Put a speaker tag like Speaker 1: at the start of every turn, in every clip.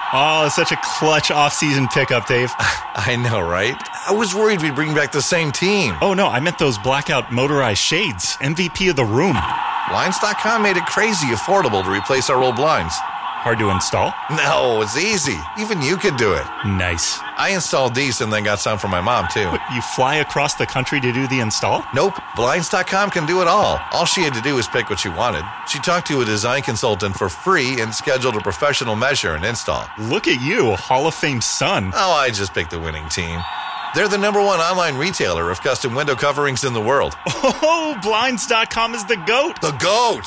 Speaker 1: Oh, such a clutch off-season pickup, Dave.
Speaker 2: I know, right? I was worried we'd bring back the same team.
Speaker 1: Oh, no, I meant those blackout motorized shades. MVP of the room.
Speaker 2: Blinds.com made it crazy affordable to replace our old blinds.
Speaker 1: Hard to install?
Speaker 2: No, it's easy. Even you could do it.
Speaker 1: Nice.
Speaker 2: I installed these and then got some for my mom, too.
Speaker 1: What, you fly across the country to do the install?
Speaker 2: Nope. Blinds.com can do it all. All she had to do was pick what she wanted. She talked to a design consultant for free and scheduled a professional measure and install.
Speaker 1: Look at you, Hall of Fame son.
Speaker 2: Oh, I just picked the winning team. They're the #1 online retailer of custom window coverings in the world.
Speaker 1: Oh, Blinds.com is the GOAT.
Speaker 2: The GOAT!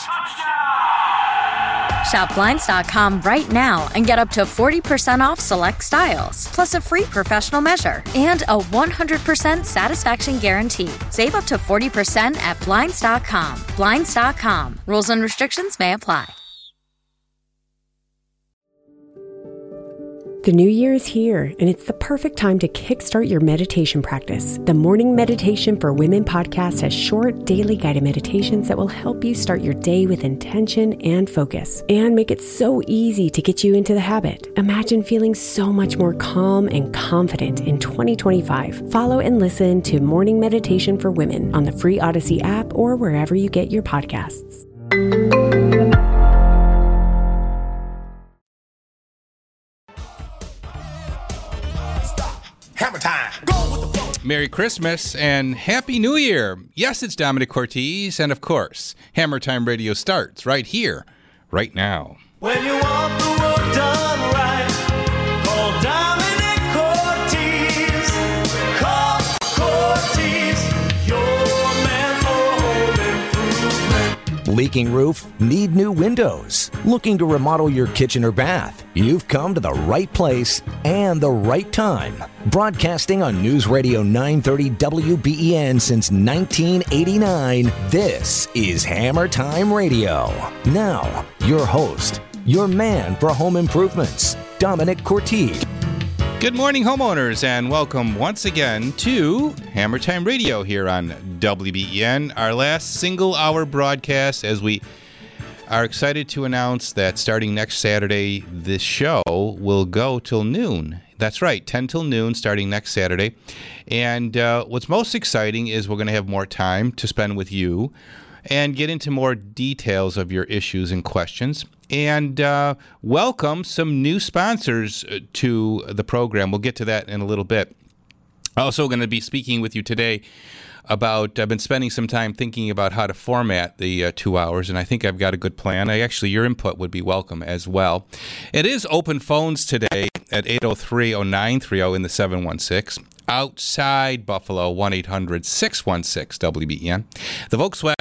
Speaker 3: Shop Blinds.com right now and get up to 40% off select styles, plus a free professional measure and a 100% satisfaction guarantee. Save up to 40% at Blinds.com. Blinds.com. Rules and restrictions may apply.
Speaker 4: The new year is here, and it's the perfect time to kickstart your meditation practice. The Morning Meditation for Women podcast has short, daily guided meditations that will help you start your day with intention and focus, and make it so easy to get you into the habit. Imagine feeling so much more calm and confident in 2025. Follow and listen to Morning Meditation for Women on the free Odyssey app or wherever you get your podcasts.
Speaker 5: Hammer time.
Speaker 6: Merry Christmas and Happy New Year. Yes, it's Dominic Cortese, and of course, Hammer Time Radio starts right here, right now.
Speaker 5: When you want the work done right, call Dominic Cortese. Call Cortese, your man for home improvement.
Speaker 7: Leaking roof? Need new windows? Looking to remodel your kitchen or bath? You've come to the right place and the right time. Broadcasting on News Radio 930 WBEN since 1989, this is Hammer Time Radio. Now, your host, your man for home improvements, Dominic Cortese.
Speaker 6: Good morning, homeowners, and welcome once again to Hammer Time Radio here on WBEN, our last single-hour broadcast as we are excited to announce that starting next Saturday, this show will go till noon. That's right, 10 till noon starting next Saturday. And what's most exciting is we're going to have more time to spend with you and get into more details of your issues and questions. And welcome some new sponsors to the program. We'll get to that in a little bit. Also going to be speaking with you today about, I've been spending some time thinking about how to format the 2 hours, and I think I've got a good plan. Your input would be welcome as well. It is open phones today at 803-0930 in the 716. Outside Buffalo, 1-800-616-WBEN. The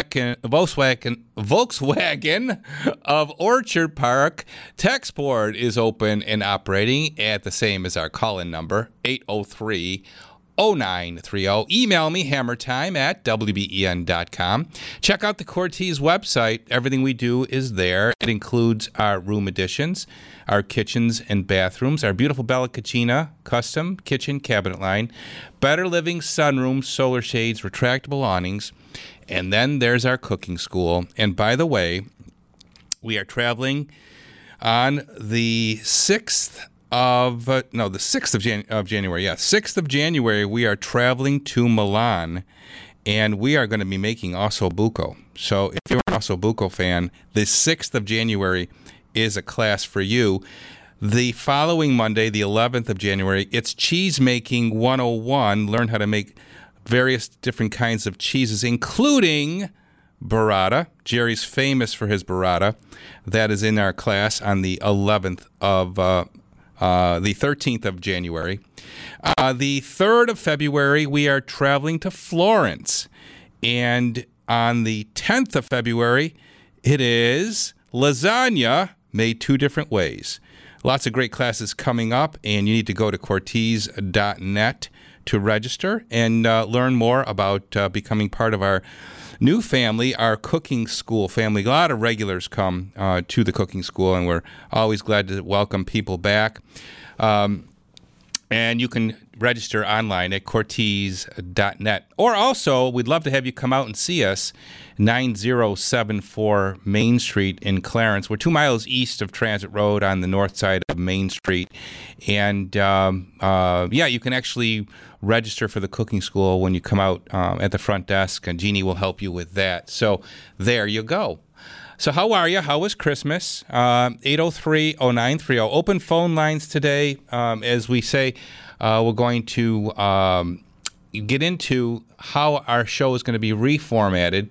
Speaker 6: Volkswagen of Orchard Park text board is open and operating at the same as our call-in number, 803-0930. Email me, hammertime@wben.com. Check out the Cortese website. Everything we do is there. It includes our room additions, our kitchens and bathrooms, our beautiful Bella Cucina custom kitchen cabinet line, better living sunrooms, solar shades, retractable awnings, and then there's our cooking school. And by the way, we are traveling on the 6th of January. Yeah, 6th of January, we are traveling to Milan, and we are going to be making ossobuco. So if you're an ossobuco fan, the 6th of January is a class for you. The following Monday, the 11th of January, it's Cheese Making 101. Learn how to make various different kinds of cheeses, including burrata. Jerry's famous for his burrata. That is in our class on the 11th of the 13th of January. The 3rd of February, we are traveling to Florence. And on the 10th of February, it is lasagna made 2 different ways. Lots of great classes coming up, and you need to go to Cortese.net to register and learn more about becoming part of our new family, our cooking school family. A lot of regulars come to the cooking school, and we're always glad to welcome people back. And you can register online at Cortese.net. Or also, we'd love to have you come out and see us, 9074 Main Street in Clarence. We're 2 miles east of Transit Road on the north side of Main Street. And, you can actually register for the cooking school when you come out at the front desk, and Jeannie will help you with that. So there you go. So how are you? How was Christmas? 803-0930. Open phone lines today. As we say, we're going to get into how our show is going to be reformatted,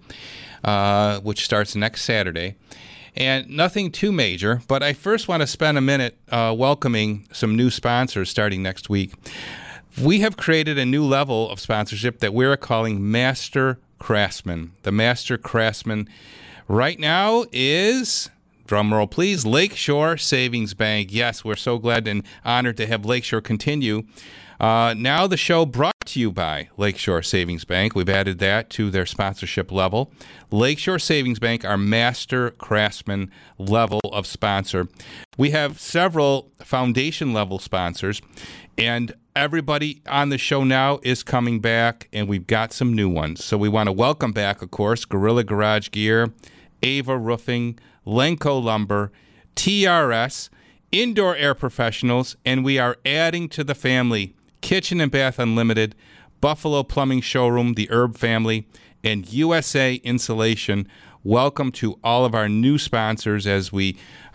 Speaker 6: which starts next Saturday. And nothing too major, but I first want to spend a minute welcoming some new sponsors starting next week. We have created a new level of sponsorship that we're calling Master Craftsman. The Master Craftsman right now is, drumroll please, Lakeshore Savings Bank. Yes, we're so glad and honored to have Lakeshore continue. Now the show brought to you by Lakeshore Savings Bank. We've added that to their sponsorship level. Lakeshore Savings Bank, our Master Craftsman level of sponsor. We have several foundation level sponsors, and everybody on the show now is coming back, and we've got some new ones. So we want to welcome back, of course, Gorilla Garage Gear, Ava Roofing, Lenco Lumber, TRS, Indoor Air Professionals, and we are adding to the family Kitchen and Bath Unlimited, Buffalo Plumbing Showroom, the Herb Family, and USA Insulation. Welcome to all of our new sponsors as we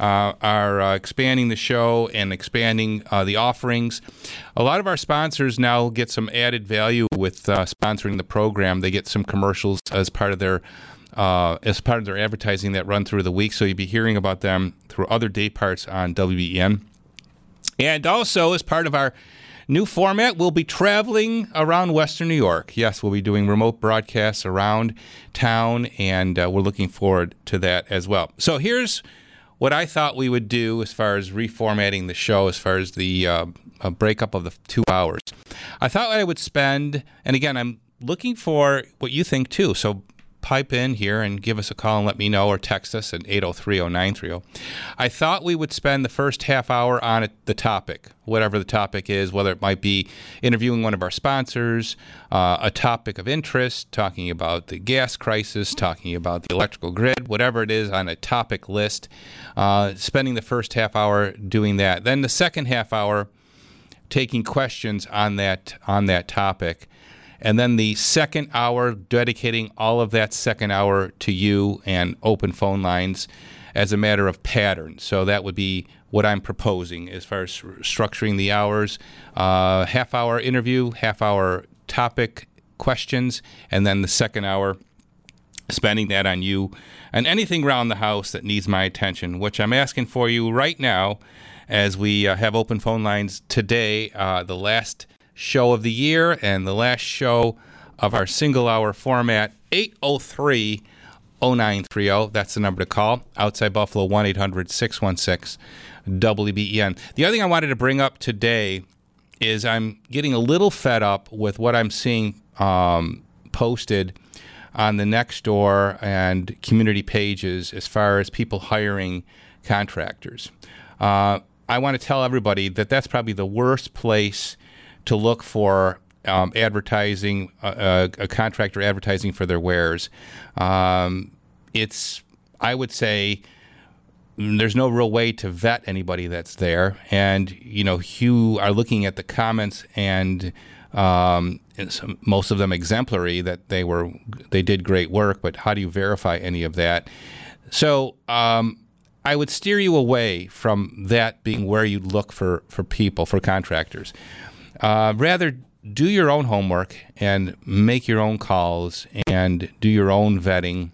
Speaker 6: are expanding the show and expanding the offerings. A lot of our sponsors now get some added value with sponsoring the program. They get some commercials as part of their advertising that run through the week, so you'll be hearing about them through other day parts on WBEN. And also, as part of our new format, we'll be traveling around Western New York. Yes, we'll be doing remote broadcasts around town, and we're looking forward to that as well. So here's what I thought we would do as far as reformatting the show, as far as the breakup of the 2 hours. I thought I would spend, and again, I'm looking for what you think too, so pipe in here and give us a call and let me know, or text us at 803-0930. I thought we would spend the first half hour on the topic, whatever the topic is, whether it might be interviewing one of our sponsors, a topic of interest, talking about the gas crisis, talking about the electrical grid, whatever it is on a topic list, spending the first half hour doing that. Then the second half hour taking questions on that topic. And then the second hour, dedicating all of that second hour to you and open phone lines as a matter of pattern. So that would be what I'm proposing as far as structuring the hours. Half-hour interview, half-hour topic questions, and then the second hour spending that on you and anything around the house that needs my attention, which I'm asking for you right now as we have open phone lines today, the last show of the year and the last show of our single-hour format, 803-0930. That's the number to call. Outside Buffalo, 1-800-616-WBEN. The other thing I wanted to bring up today is I'm getting a little fed up with what I'm seeing posted on the Nextdoor and community pages as far as people hiring contractors. I want to tell everybody that that's probably the worst place to look for advertising, a contractor advertising for their wares. It's, I would say, there's no real way to vet anybody that's there. And, you are looking at the comments, and most of them exemplary, that they did great work, but how do you verify any of that? So I would steer you away from that being where you look for people, for contractors. Rather, do your own homework and make your own calls and do your own vetting.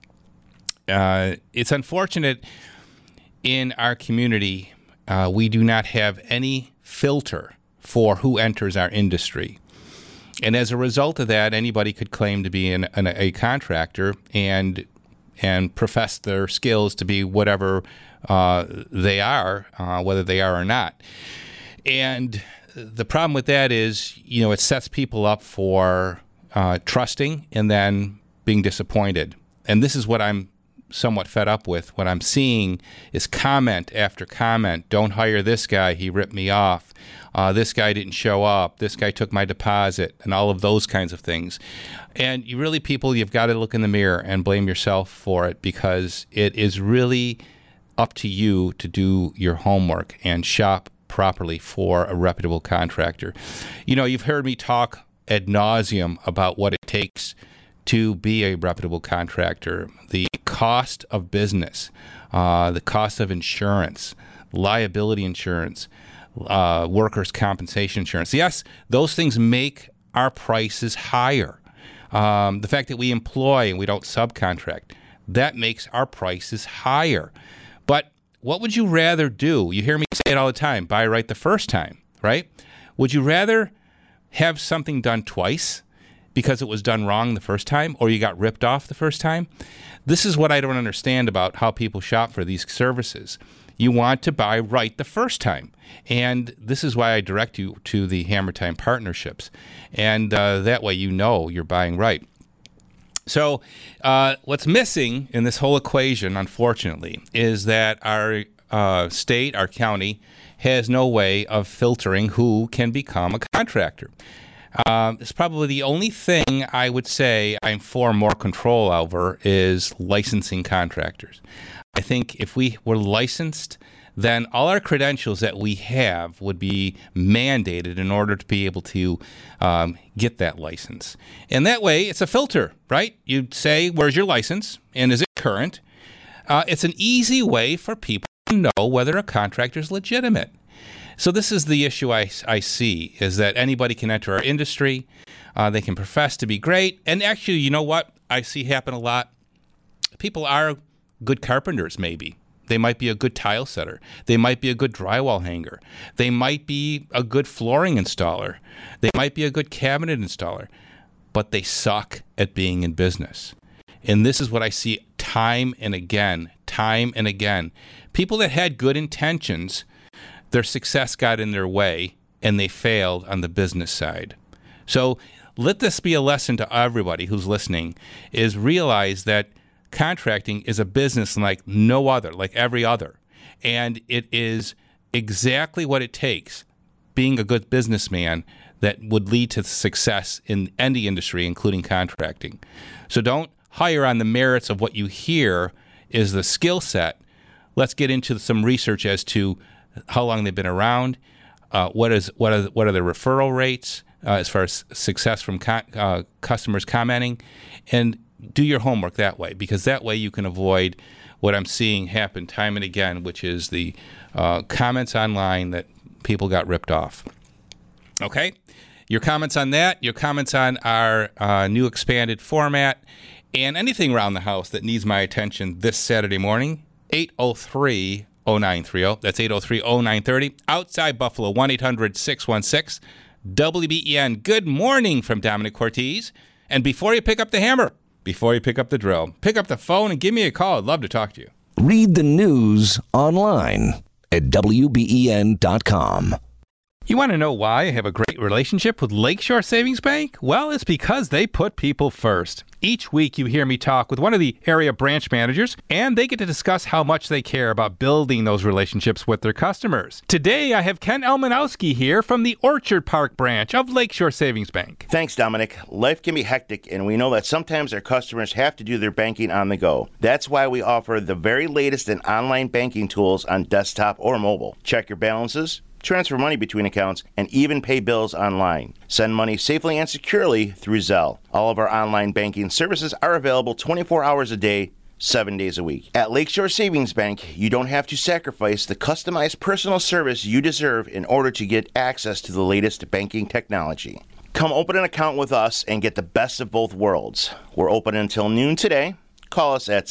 Speaker 6: It's unfortunate in our community, we do not have any filter for who enters our industry. And as a result of that, anybody could claim to be a contractor and profess their skills to be whatever they are, whether they are or not. And the problem with that is, it sets people up for trusting and then being disappointed. And this is what I'm somewhat fed up with. What I'm seeing is comment after comment. Don't hire this guy. He ripped me off. This guy didn't show up. This guy took my deposit, and all of those kinds of things. And you really, people, you've got to look in the mirror and blame yourself for it, because it is really up to you to do your homework and shop properly for a reputable contractor. You know, you've heard me talk ad nauseum about what it takes to be a reputable contractor, the cost of business, the cost of insurance, liability insurance, workers' compensation insurance. Yes, those things make our prices higher. The fact that we employ and we don't subcontract, that makes our prices higher. But what would you rather do? You hear me say it all the time, buy right the first time, right? Would you rather have something done twice because it was done wrong the first time, or you got ripped off the first time? This is what I don't understand about how people shop for these services. You want to buy right the first time. And this is why I direct you to the Hammer Time partnerships. And that way you know you're buying right. So what's missing in this whole equation, unfortunately, is that our state, our county, has no way of filtering who can become a contractor. It's probably the only thing I would say I'm for more control over is licensing contractors. I think if we were licensed, then all our credentials that we have would be mandated in order to be able to get that license. And that way, it's a filter, right? You'd say, where's your license? And is it current? It's an easy way for people to know whether a contractor is legitimate. So this is the issue I see, is that anybody can enter our industry. They can profess to be great. And actually, you know what I see happen a lot? People are good carpenters, maybe. They might be a good tile setter. They might be a good drywall hanger. They might be a good flooring installer. They might be a good cabinet installer. But they suck at being in business. And this is what I see time and again. People that had good intentions, their success got in their way, and they failed on the business side. So let this be a lesson to everybody who's listening, is realize that contracting is a business like no other, like every other. And it is exactly what it takes, being a good businessman, that would lead to success in any industry, including contracting. So don't hire on the merits of what you hear is the skill set. Let's get into some research as to how long they've been around, what are the referral rates as far as success from customers commenting, and do your homework that way, because that way you can avoid what I'm seeing happen time and again, which is the comments online that people got ripped off. Okay? Your comments on that, your comments on our new expanded format, and anything around the house that needs my attention this Saturday morning, 803-0930. That's 803-0930. Outside Buffalo, 1-800-616-WBEN. Good morning from Dominic Cortese. And before you pick up the hammer, before you pick up the drill, pick up the phone and give me a call. I'd love to talk to you.
Speaker 7: Read the news online at WBEN.com.
Speaker 6: You want to know why I have a great relationship with Lakeshore Savings Bank? Well, it's because they put people first. Each week you hear me talk with one of the area branch managers, and they get to discuss how much they care about building those relationships with their customers. Today I have Ken Elmanowski here from the Orchard Park branch of Lakeshore Savings Bank.
Speaker 8: Thanks, Dominic. Life can be hectic, and we know that sometimes our customers have to do their banking on the go. That's why we offer the very latest in online banking tools on desktop or mobile. Check your balances, transfer money between accounts, and even pay bills online. Send money safely and securely through Zelle. All of our online banking services are available 24 hours a day, 7 days a week. At Lakeshore Savings Bank, you don't have to sacrifice the customized personal service you deserve in order to get access to the latest banking technology. Come open an account with us and get the best of both worlds. We're open until noon today. Call us at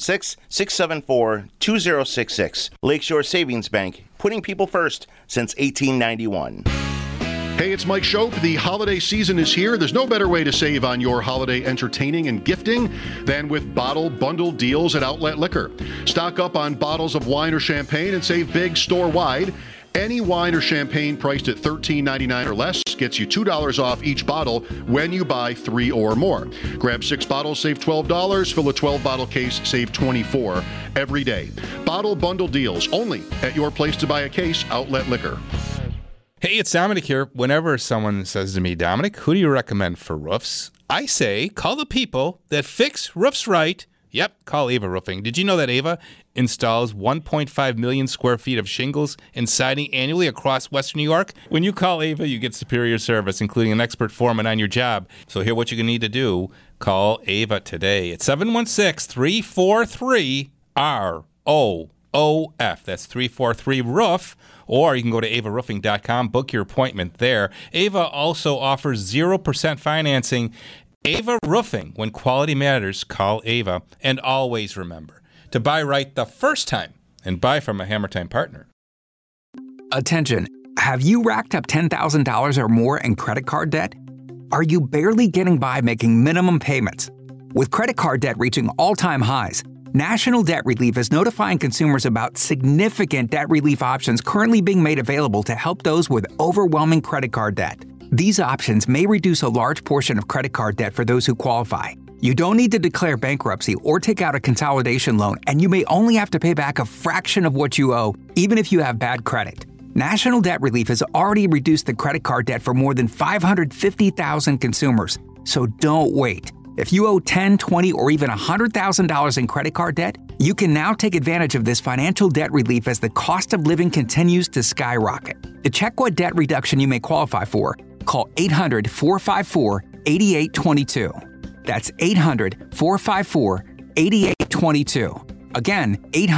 Speaker 8: 716-674-2066. Lakeshore Savings Bank, putting people first since 1891.
Speaker 9: Hey, it's Mike Shope. The holiday season is here. There's no better way to save on your holiday entertaining and gifting than with bottle bundle deals at Outlet Liquor. Stock up on bottles of wine or champagne and save big store-wide. Any wine or champagne priced at $13.99 or less gets you $2 off each bottle when you buy 3 or more. Grab 6 bottles, save $12. Fill a 12-bottle case, save $24 every day. Bottle bundle deals only at your place to buy a case, Outlet Liquor.
Speaker 6: Hey, it's Dominic here. Whenever someone says to me, Dominic, who do you recommend for roofs? I say, call the people that fix roofs right. Yep, call Ava Roofing. Did you know that Ava installs 1.5 million square feet of shingles and siding annually across Western New York? When you call Ava, you get superior service, including an expert foreman on your job. So here's what you're going to need to do. Call Ava today. It's 716-343-ROOF. That's 343-ROOF. Or you can go to avaroofing.com, book your appointment there. Ava also offers 0% financing. Ava Roofing. When quality matters, call Ava. And always remember to buy right the first time and buy from a Hammer Time partner.
Speaker 10: Attention. Have you racked up $10,000 or more in credit card debt? Are you barely getting by making minimum payments? With credit card debt reaching all-time highs, National Debt Relief is notifying consumers about significant debt relief options currently being made available to help those with overwhelming credit card debt. These options may reduce a large portion of credit card debt for those who qualify. You don't need to declare bankruptcy or take out a consolidation loan, and you may only have to pay back a fraction of what you owe, even if you have bad credit. National Debt Relief has already reduced the credit card debt for more than 550,000 consumers. So don't wait. If you owe $10,000, $20,000, or even $100,000 in credit card debt, you can now take advantage of this financial debt relief as the cost of living continues to skyrocket. To check what debt reduction you may qualify for, call 800-454-8822. That's 800-454-8822. Again,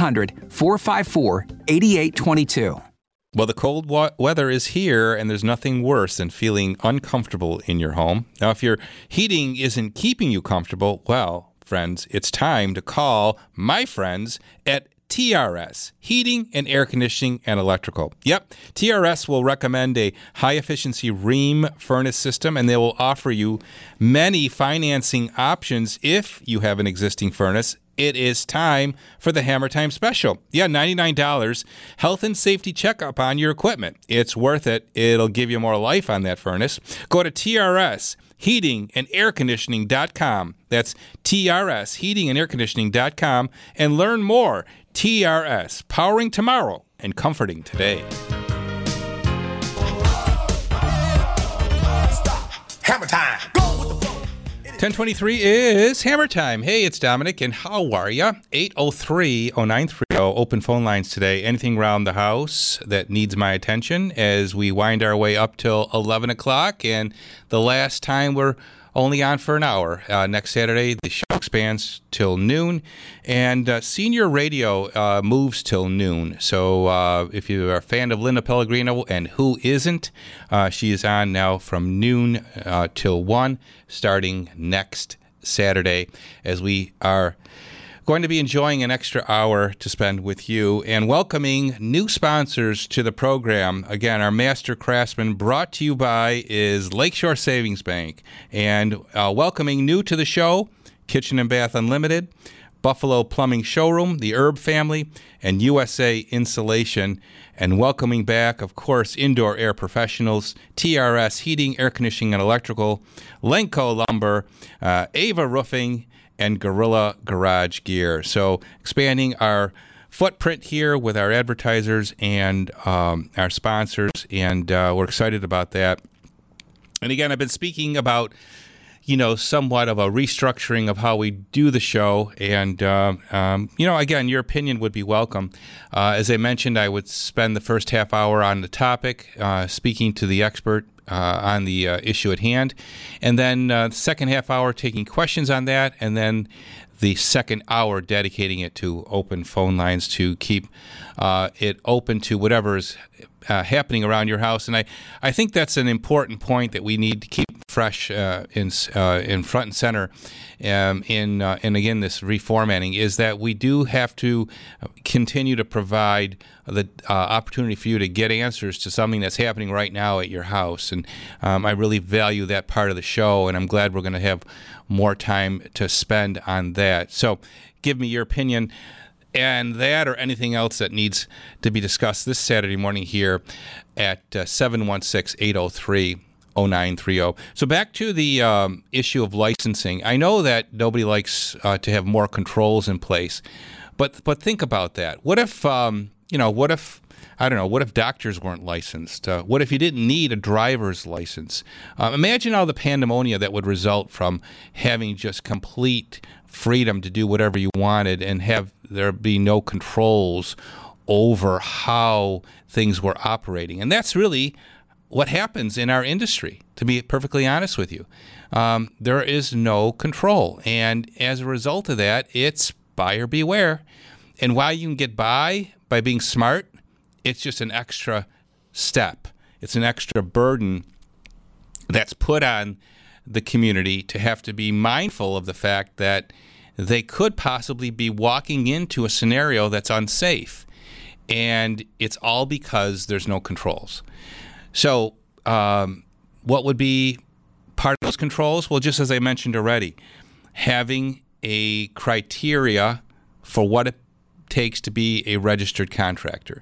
Speaker 10: 800-454-8822.
Speaker 6: Well, the cold weather is here, and there's nothing worse than feeling uncomfortable in your home. Now, if your heating isn't keeping you comfortable, well, friends, it's time to call my friends at TRS, Heating and Air Conditioning and Electrical. Yep, TRS will recommend a high-efficiency Rheem furnace system, and they will offer you many financing options if you have an existing furnace. It is time for the Hammer Time special. Yeah, $99, health and safety checkup on your equipment. It's worth it. It'll give you more life on that furnace. Go to TRS, Heating and Air Conditioning.com. That's TRS, Heating and Air Conditioning.com, and learn more. TRS, powering tomorrow and comforting today.
Speaker 5: Hammer time.
Speaker 6: 10:23 is Hammer Time. Hey, it's Dominic, and how are ya? 803-0930, open phone lines today. Anything around the house that needs my attention as we wind our way up till 11 o'clock, and the last time we're only on for an hour. Next Saturday, the show expands till noon, and senior radio moves till noon. So if you are a fan of Linda Pellegrino, and who isn't, she is on now from noon till 1, starting next Saturday, as we are going to be enjoying an extra hour to spend with you and welcoming new sponsors to the program. Again, our master craftsman brought to you by is Lakeshore Savings Bank. And welcoming new to the show, Kitchen and Bath Unlimited, Buffalo Plumbing Showroom, the Herb Family, and USA Insulation. And welcoming back, of course, Indoor Air Professionals, TRS Heating, Air Conditioning and Electrical, Lenco Lumber, Ava Roofing, and Gorilla Garage Gear. So expanding our footprint here with our advertisers and our sponsors, and we're excited about that. And again, I've been speaking about, somewhat of a restructuring of how we do the show. And, again, your opinion would be welcome. As I mentioned, I would spend the first half hour on the topic, speaking to the expert on the issue at hand. And then the second half hour taking questions on that. And then the second hour dedicating it to open phone lines to keep it open to whatever is happening around your house. And I think that's an important point that we need to keep fresh in front and center and again, this reformatting is that we do have to continue to provide the opportunity for you to get answers to something that's happening right now at your house. And I really value that part of the show, and I'm glad we're going to have more time to spend on that. So give me your opinion and that or anything else that needs to be discussed this Saturday morning here at 716-803-0930. 0930. So back to the issue of licensing. I know that nobody likes to have more controls in place, but think about that. What if what if doctors weren't licensed? What if you didn't need a driver's license? Imagine all the pandemonium that would result from having just complete freedom to do whatever you wanted and have there be no controls over how things were operating. And that's really what happens in our industry, to be perfectly honest with you. There is no control. And as a result of that, it's buyer beware. And while you can get by being smart, it's just an extra step. It's an extra burden that's put on the community to have to be mindful of the fact that they could possibly be walking into a scenario that's unsafe. And it's all because there's no controls. So what would be part of those controls? Well, just as I mentioned already, having a criteria for what it takes to be a registered contractor.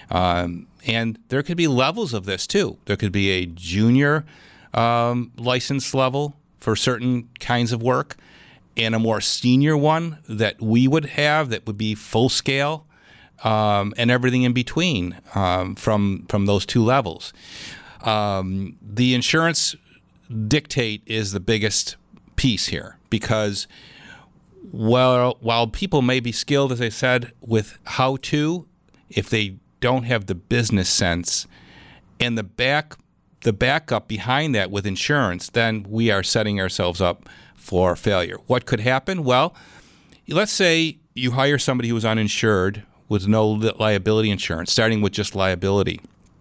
Speaker 6: And there could be levels of this, too. There could be a junior license level for certain kinds of work and a more senior one that we would have that would be full scale and everything in between from those two levels. The insurance dictate is the biggest piece here because while people may be skilled, as I said, with how to, if they don't have the business sense and the backup behind that with insurance, then we are setting ourselves up for failure. What could happen? Well, let's say you hire somebody who is uninsured with no liability insurance, starting with just liability,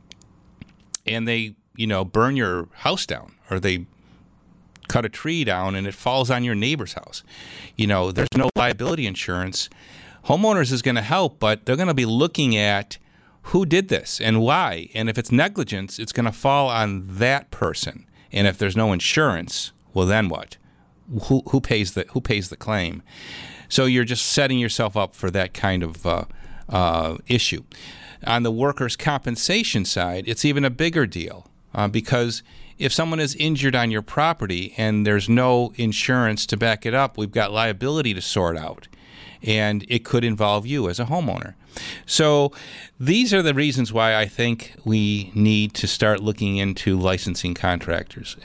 Speaker 6: and they, burn your house down, or they cut a tree down and it falls on your neighbor's house. There's no liability insurance. Homeowners is going to help, but they're going to be looking at who did this and why. And if it's negligence, it's going to fall on that person. And if there's no insurance, well, then what? Who pays the claim? So you're just setting yourself up for that kind of issue. On the workers' compensation side, it's even a bigger deal because if someone is injured on your property and there's no insurance to back it up, we've got liability to sort out, and it could involve you as a homeowner. So these are the reasons why I think we need to start looking into licensing contractors.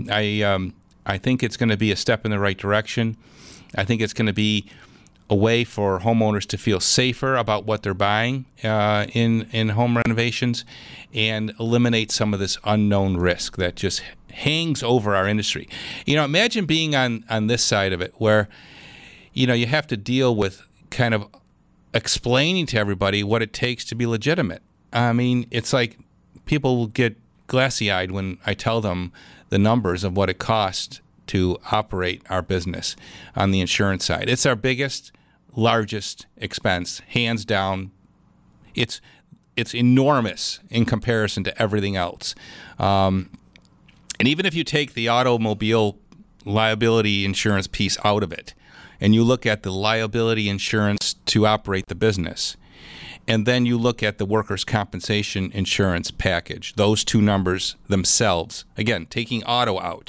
Speaker 6: I think it's going to be a step in the right direction. I think it's going to be a way for homeowners to feel safer about what they're buying in home renovations and eliminate some of this unknown risk that just hangs over our industry. Imagine being on this side of it where, you have to deal with kind of explaining to everybody what it takes to be legitimate. I mean, it's like people get glassy-eyed when I tell them the numbers of what it costs to operate our business on the insurance side. It's our biggest, largest expense, hands down. It's enormous in comparison to everything else. And even if you take the automobile liability insurance piece out of it, and you look at the liability insurance to operate the business, and then you look at the workers' compensation insurance package, those two numbers themselves, again, taking auto out,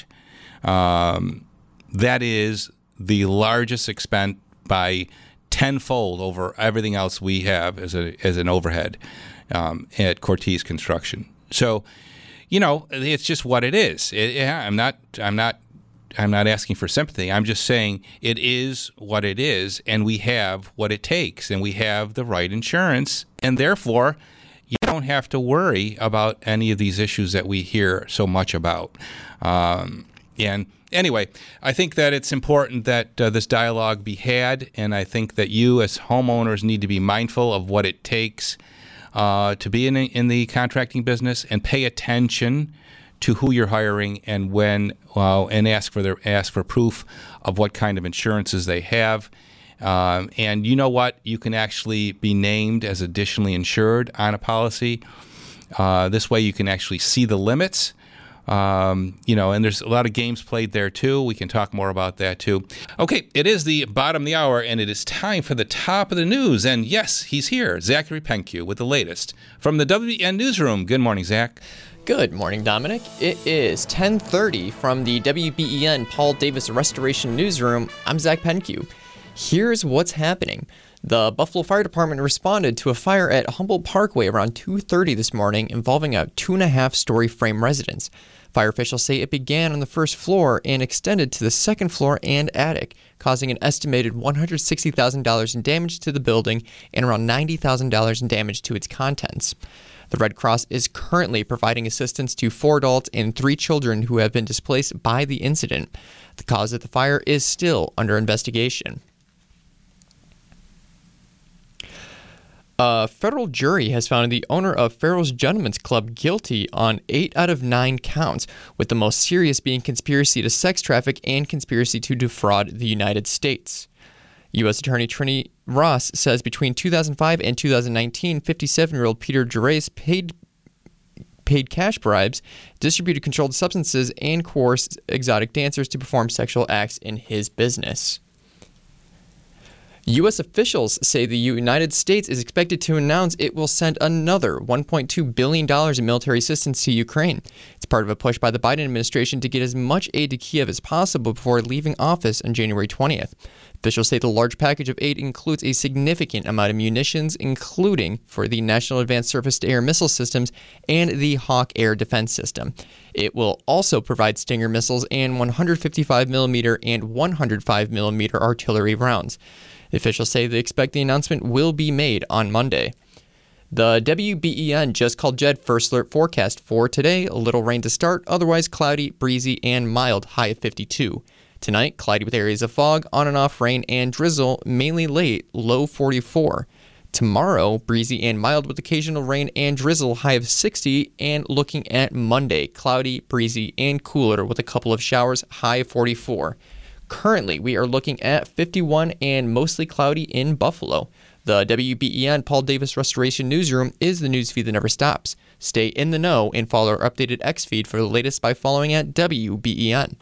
Speaker 6: that is the largest expense by tenfold over everything else we have as an overhead at Cortese Construction. So, it's just what it is. I'm not asking for sympathy. I'm just saying it is what it is, and we have what it takes, and we have the right insurance, and therefore you don't have to worry about any of these issues that we hear so much about. And anyway, I think that it's important that this dialogue be had, and I think that you as homeowners need to be mindful of what it takes to be in the contracting business and pay attention to who you're hiring and when, and ask for proof of what kind of insurances they have. And you know what? You can actually be named as additionally insured on a policy. This way you can actually see the limits And there's a lot of games played there, too. We can talk more about that, too. Okay, it is the bottom of the hour, and it is time for the top of the news. And, yes, he's here, Zachary Penque, with the latest from the WBEN Newsroom. Good morning, Zach.
Speaker 11: Good morning, Dominic. It is 10:30 from the WBEN Paul Davis Restoration Newsroom. I'm Zach Penque. Here's what's happening. The Buffalo Fire Department responded to a fire at Humboldt Parkway around 2:30 this morning involving a 2.5-story frame residence. Fire officials say it began on the first floor and extended to the second floor and attic, causing an estimated $160,000 in damage to the building and around $90,000 in damage to its contents. The Red Cross is currently providing assistance to 4 adults and 3 children who have been displaced by the incident. The cause of the fire is still under investigation. A federal jury has found the owner of Farrell's Gentlemen's Club guilty on 8 out of 9 counts, with the most serious being conspiracy to sex traffic and conspiracy to defraud the United States. U.S. Attorney Trini Ross says between 2005 and 2019, 57-year-old Peter Gervais paid cash bribes, distributed controlled substances, and coerced exotic dancers to perform sexual acts in his business. U.S. officials say the United States is expected to announce it will send another $1.2 billion in military assistance to Ukraine. It's part of a push by the Biden administration to get as much aid to Kiev as possible before leaving office on January 20th. Officials say the large package of aid includes a significant amount of munitions, including for the National Advanced Surface-to-Air Missile Systems and the Hawk Air Defense System. It will also provide Stinger missiles and 155mm and 105mm artillery rounds. The officials say they expect the announcement will be made on Monday. The WBEN just called Jed first alert forecast for today. A little rain to start, otherwise cloudy, breezy, and mild, high of 52. Tonight, cloudy with areas of fog, on and off rain and drizzle, mainly late, low 44. Tomorrow, breezy and mild with occasional rain and drizzle, high of 60. And looking at Monday, cloudy, breezy, and cooler with a couple of showers, high of 44. Currently, we are looking at 51 and mostly cloudy in Buffalo. The WBEN Paul Davis Restoration Newsroom is the news feed that never stops. Stay in the know and follow our updated X feed for the latest by following at WBEN.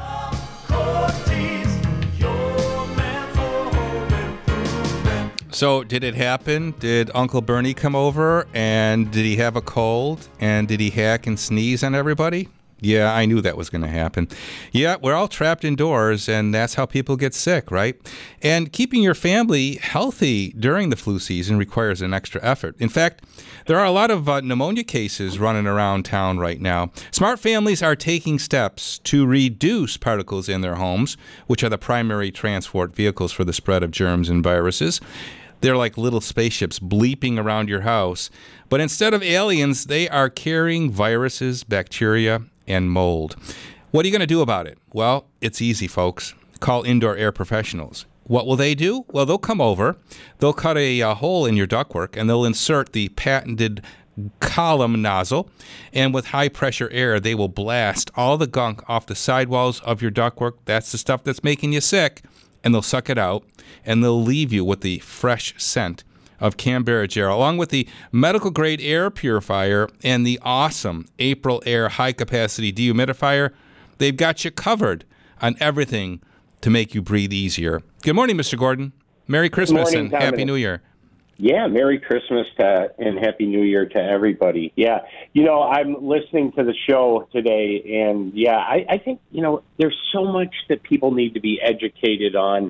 Speaker 6: So, did it happen? Did Uncle Bernie come over, and did he have a cold, and did he hack and sneeze on everybody? Yeah, I knew that was going to happen. Yeah, we're all trapped indoors, and that's how people get sick, right? And keeping your family healthy during the flu season requires an extra effort. In fact, there are a lot of pneumonia cases running around town right now. Smart families are taking steps to reduce particles in their homes, which are the primary transport vehicles for the spread of germs and viruses. They're like little spaceships bleeping around your house. But instead of aliens, they are carrying viruses, bacteria, and mold. What are you going to do about it? Well, it's easy, folks. Call Indoor Air Professionals. What will they do? Well, they'll come over, they'll cut a hole in your ductwork, and they'll insert the patented column nozzle, and with high-pressure air, they will blast all the gunk off the sidewalls of your ductwork. That's the stuff that's making you sick, and they'll suck it out, and they'll leave you with the fresh scent of Canberra Gel, along with the medical-grade air purifier and the awesome April Air high-capacity dehumidifier. They've got you covered on everything to make you breathe easier. Good morning, Mr. Gordon. Merry Christmas and Happy New Year.
Speaker 12: Yeah, Merry Christmas and Happy New Year to everybody. Yeah, I'm listening to the show today, and I think, there's so much that people need to be educated on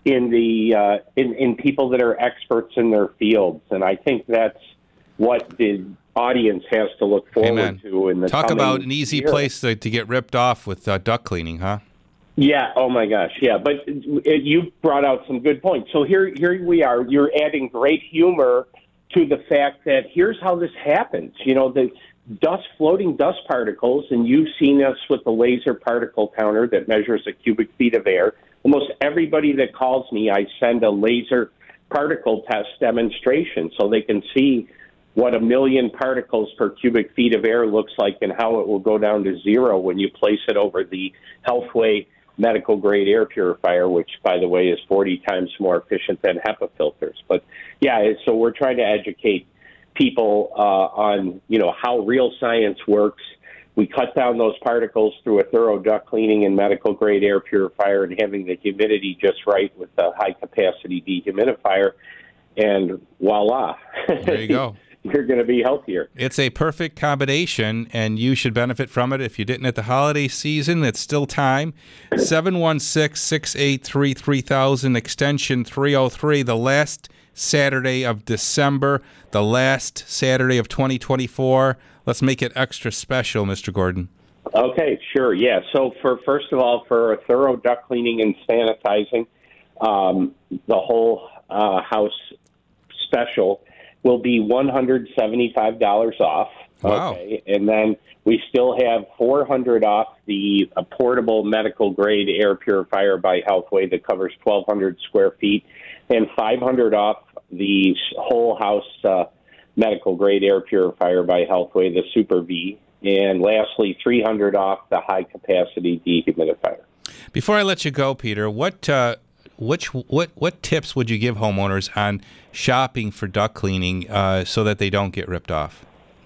Speaker 12: in people that are experts in their fields, and I think that's what the audience has to look forward to. In the
Speaker 6: Talk about an easy place to get ripped off with duct cleaning, huh?
Speaker 12: Yeah. Oh my gosh. Yeah. But you brought out some good points. So here we are. You're adding great humor to the fact that here's how this happens. The floating dust particles, and you've seen us with the laser particle counter that measures a cubic feet of air. Almost everybody that calls me, I send a laser particle test demonstration so they can see what 1 million particles per cubic feet of air looks like and how it will go down to zero when you place it over the Healthway medical-grade air purifier, which, by the way, is 40 times more efficient than HEPA filters. But, so we're trying to educate people on, how real science works We cut down those particles through a thorough duct cleaning and medical-grade air purifier and having the humidity just right with the high-capacity dehumidifier, and voila.
Speaker 6: There you go.
Speaker 12: You're going to be healthier.
Speaker 6: It's a perfect combination, and you should benefit from it. If you didn't at the holiday season, it's still time. 716-683-3000, extension 303, the last Saturday of December, the last Saturday of 2024. Let's make it extra special, Mr. Gordon.
Speaker 12: Okay, sure, yeah. So first of all, for a thorough duct cleaning and sanitizing, the whole house special will be $175 off.
Speaker 6: Wow.
Speaker 12: Okay, and then we still have $400 off the portable medical-grade air purifier by Healthway that covers 1,200 square feet, and $500 off the whole house medical-grade air purifier by Healthway, the Super V, and lastly, $300 off the high-capacity dehumidifier.
Speaker 6: Before I let you go, Peter, what tips would you give homeowners on shopping for duct cleaning so that they don't get ripped off?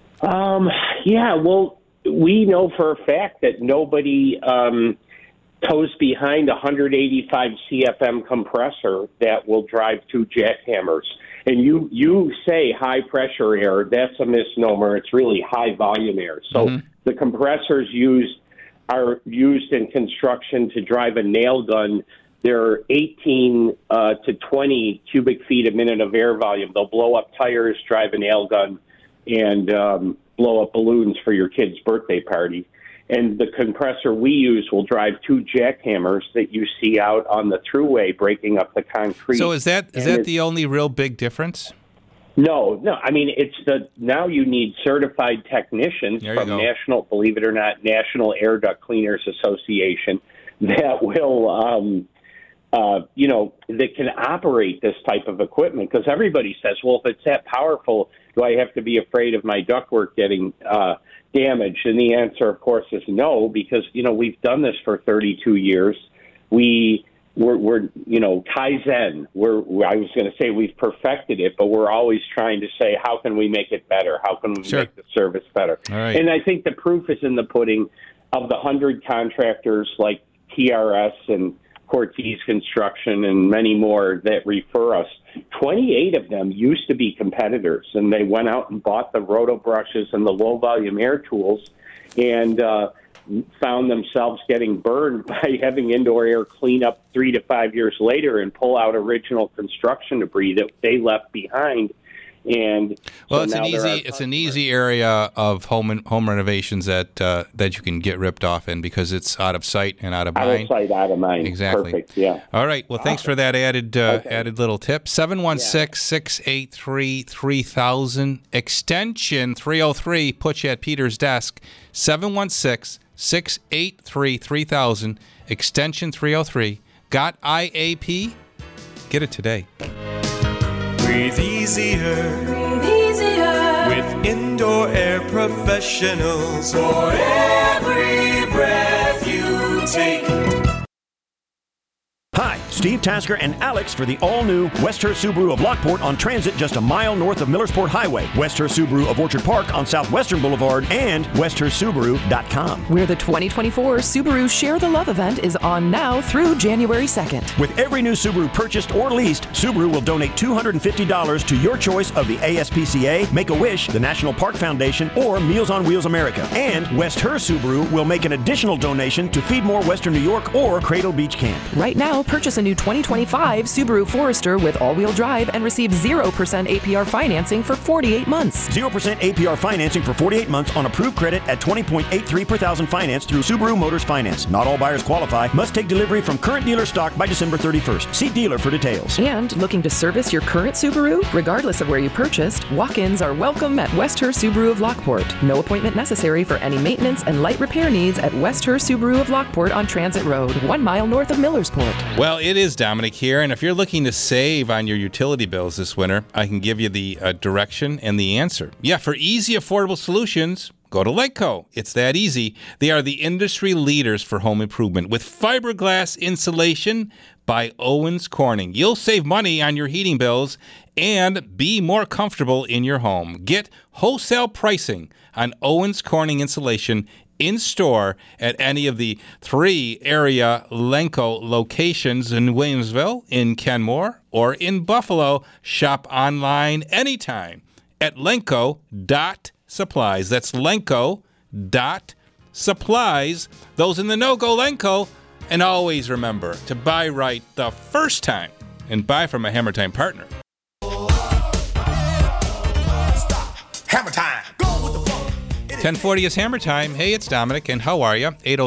Speaker 12: Yeah, well, we know for a fact that nobody toes behind a 185 CFM compressor that will drive two jackhammers. And you say high-pressure air, that's a misnomer. It's really high-volume air. So the compressors are used in construction to drive a nail gun. They're 18 to 20 cubic feet a minute of air volume. They'll blow up tires, drive a nail gun, and blow up balloons for your kid's birthday party. And the compressor we use will drive two jackhammers that you see out on the thruway breaking up the concrete.
Speaker 6: So is that the only real big difference?
Speaker 12: No. I mean, now you need certified technicians from National, believe it or not, National Air Duct Cleaners Association that will, that can operate this type of equipment. Because everybody says, well, if it's that powerful, do I have to be afraid of my ductwork getting damaged? And the answer, of course, is no, because, we've done this for 32 years. We're Kaizen. I was going to say we've perfected it, but we're always trying to say, how can we make it better? How can we make the service better?
Speaker 6: All right.
Speaker 12: And I think the proof is in the pudding. Of the 100 contractors like TRS and Cortez Construction and many more that refer us, 28 of them used to be competitors, and they went out and bought the roto brushes and the low volume air tools and found themselves getting burned by having indoor air clean up 3 to 5 years later and pull out original construction debris that they left behind. And
Speaker 6: well, so it's an easy area of home renovations that you can get ripped off in because it's out of sight and out of mind.
Speaker 12: Out of sight, out of mind.
Speaker 6: Exactly.
Speaker 12: Perfect. Yeah.
Speaker 6: All right. Well, thanks for that added little tip. 716-683-3000, extension 303. Put you at Peter's desk. 716-683-3000, extension 303. Got IAP? Get it today.
Speaker 5: Breathe easier. Breathe easier. With indoor air professionals. For every breath you take.
Speaker 13: Hi, Steve Tasker and Alex for the all-new Westhurst Subaru of Lockport on Transit just a mile north of Millersport Highway, Westhurst Subaru of Orchard Park on Southwestern Boulevard, and WesthurstSubaru.com.
Speaker 14: Where the 2024 Subaru Share the Love event is on now through January 2nd.
Speaker 13: With every new Subaru purchased or leased, Subaru will donate $250 to your choice of the ASPCA, Make-A-Wish, the National Park Foundation, or Meals on Wheels America. And Westhurst Subaru will make an additional donation to Feed More Western New York or Cradle Beach Camp.
Speaker 14: Right now, purchase a new 2025 Subaru Forester with all-wheel drive and receive 0% APR financing for 48 months.
Speaker 13: 0% APR financing for 48 months on approved credit at 20.83 per thousand finance through Subaru Motors Finance. Not all buyers qualify. Must take delivery from current dealer stock by December 31st. See dealer for details.
Speaker 14: And looking to service your current Subaru? Regardless of where you purchased, walk-ins are welcome at Westhurst Subaru of Lockport. No appointment necessary for any maintenance and light repair needs at Westhurst Subaru of Lockport on Transit Road, 1 mile north of Millersport.
Speaker 6: Well, it is Dominic here, and if you're looking to save on your utility bills this winter, I can give you the direction and the answer. Yeah, for easy, affordable solutions, go to Legco. It's that easy. They are the industry leaders for home improvement with fiberglass insulation by Owens Corning. You'll save money on your heating bills and be more comfortable in your home. Get wholesale pricing on Owens Corning insulation in-store at any of the 3 area Lenco locations in Williamsville, in Kenmore, or in Buffalo. Shop online anytime at Lenco.supplies. That's Lenco.supplies. Those in the know go Lenco. And always remember to buy right the first time and buy from a Hammer Time partner.
Speaker 15: Hammer Time.
Speaker 6: 1040 is Hammer Time. Hey, it's Dominic, and how are you?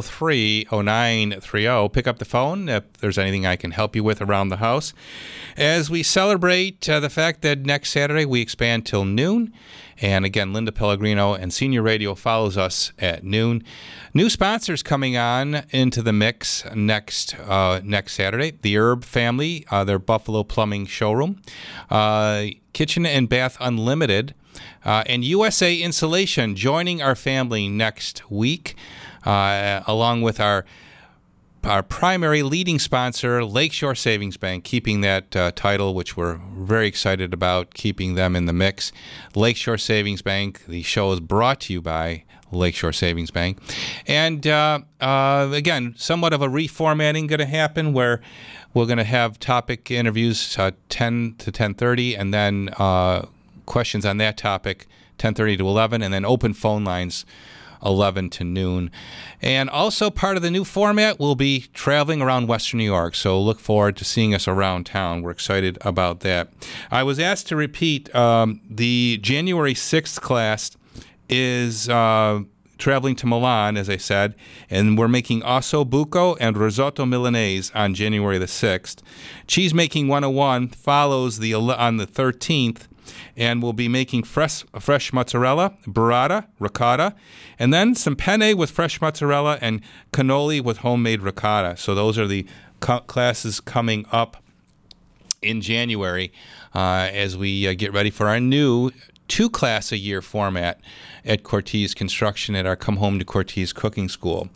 Speaker 6: 803-0930. Pick up the phone if there's anything I can help you with around the house. As we celebrate the fact that next Saturday we expand till noon. And again, Linda Pellegrino and Senior Radio follows us at noon. New sponsors coming on into the mix next Saturday. The Herb Family, their Buffalo Plumbing Showroom. Kitchen and Bath Unlimited. And USA Insulation joining our family next week, along with our primary leading sponsor, Lakeshore Savings Bank, keeping that title, which we're very excited about, keeping them in the mix. Lakeshore Savings Bank, the show is brought to you by Lakeshore Savings Bank. And again, somewhat of a reformatting going to happen where we're going to have topic interviews 10 to 10:30, and then questions on that topic 10:30 to 11, and then open phone lines 11 to noon. And also part of the new format will be traveling around Western New York, so look forward to seeing us around town. We're excited about that. I was asked to repeat, the January 6th class is traveling to Milan, as I said, and we're making osso buco and risotto milanese on January the 6th. Cheese Making 101 follows on the 13th, and we'll be making fresh mozzarella, burrata, ricotta, and then some penne with fresh mozzarella and cannoli with homemade ricotta. So those are the classes coming up in January as we get ready for our new 2-class-a-year format at Cortez Construction at our Come Home to Cortez Cooking School.